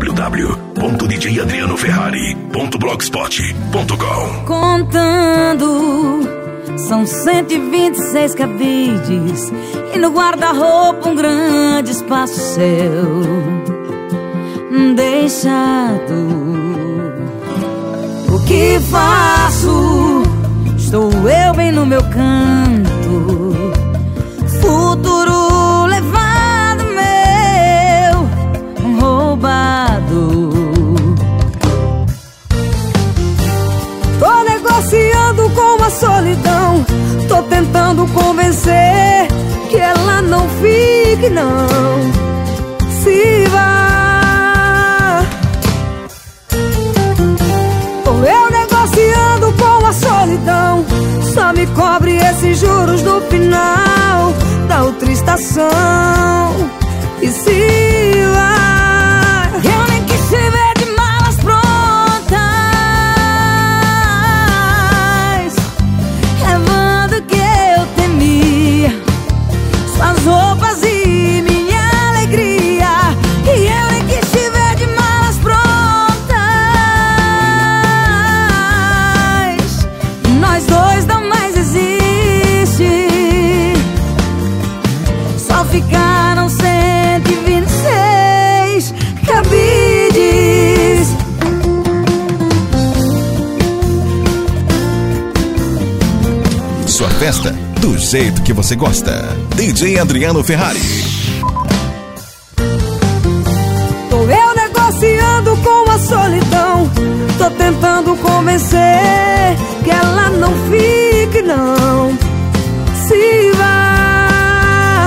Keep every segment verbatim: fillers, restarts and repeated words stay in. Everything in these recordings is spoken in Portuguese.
w w ponto d j adriano ferrari ponto blogspot ponto com. Contando, são cento e vinte e seis cabides e no guarda-roupa um grande espaço seu deixado. O que faço? Estou eu bem no meu canto, futuro levado meu, roubado. Tô negociando com a solidão, tô tentando convencer que ela não fique, não se vá. Tô eu negociando com a solidão, só me cobre esses juros no final da outra estação e se vai. Eu nem quis te ver de malas prontas, levando o que eu temia, suas roupas e minha alegria. E eu nem quis te ver de malas prontas, nós dois não mais existe, só ficaram cento e vinte e seis cabides. Sua festa do jeito que você gosta. D J Adriano Ferrari. Tô eu negociando com a solidão, tô tentando convencer que ela não fique, não se vá.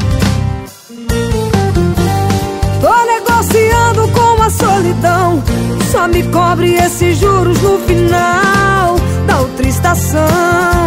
Tô negociando com a solidão, só me cobre esses juros no final da outra estação